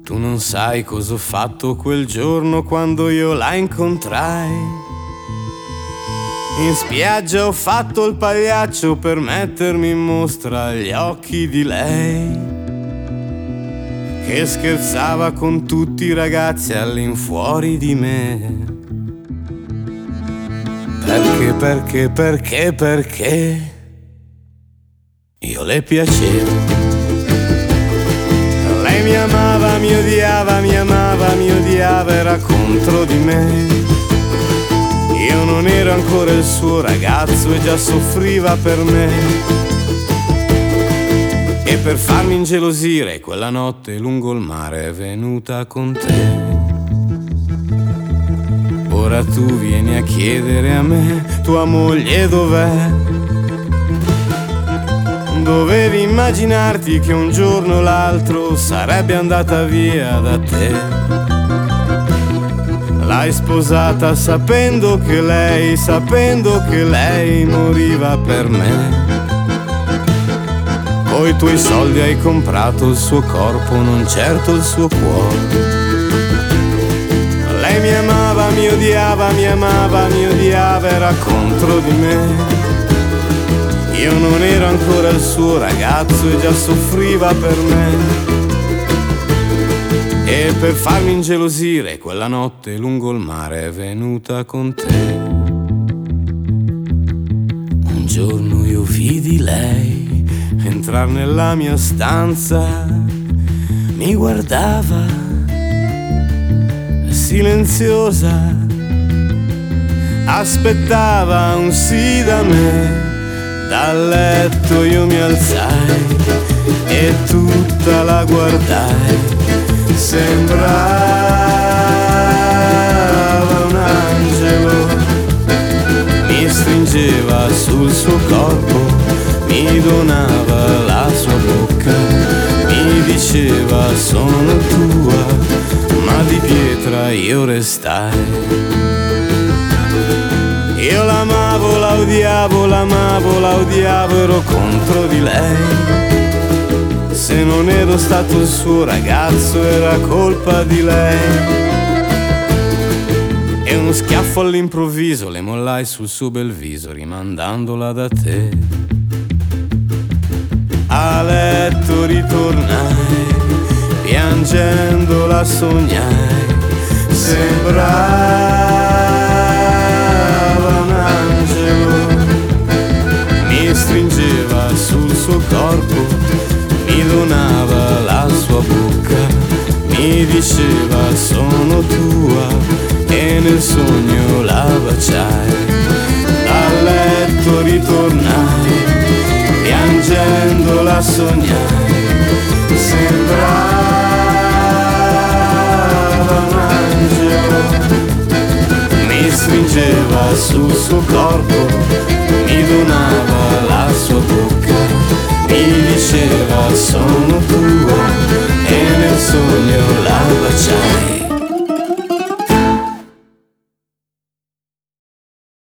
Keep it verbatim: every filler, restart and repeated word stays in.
Tu non sai cosa ho fatto quel giorno quando io la incontrai. In spiaggia ho fatto il pagliaccio per mettermi in mostra agli occhi di lei, che scherzava con tutti i ragazzi all'infuori di me. Perché, perché, perché, perché io le piacevo. Lei mi amava, mi odiava, mi amava, mi odiava, era contro di me. Io non ero ancora il suo ragazzo e già soffriva per me. E per farmi ingelosire quella notte lungo il mare è venuta con te. Ora tu vieni a chiedere a me, tua moglie dov'è? Dovevi immaginarti che un giorno o l'altro sarebbe andata via da te. L'hai sposata sapendo che lei, sapendo che lei moriva per me. Coi tuoi soldi hai comprato il suo corpo, non certo il suo cuore. Lei mi amava, mi odiava, mi amava, mi odiava, era contro di me. Io non ero ancora il suo ragazzo e già soffriva per me. E per farmi ingelosire quella notte lungo il mare è venuta con te. Un giorno io vidi lei entrar nella mia stanza, mi guardava silenziosa, aspettava un sì da me. Dal letto io mi alzai e tutta la guardai. Sembrava un angelo, mi stringeva sul suo corpo, mi donava la sua bocca, mi diceva sono tua, ma di pietra io restai. Io l'amavo, la odiavo, l'amavo, la odiavo, ero contro di lei. Se non ero stato il suo ragazzo era colpa di lei. E uno schiaffo all'improvviso le mollai sul suo bel viso, rimandandola da te. A letto ritornai, piangendo la sognai. Sembrava un angelo, mi stringeva sul suo corpo, mi donava la sua bocca, mi diceva sono tua e nel sogno la baciai. Dal letto ritornai, piangendo la sognai. Sembrava un angelo, mi stringeva sul suo corpo, mi donava la sua bocca, mi diceva sono tua e nel sogno la baciai.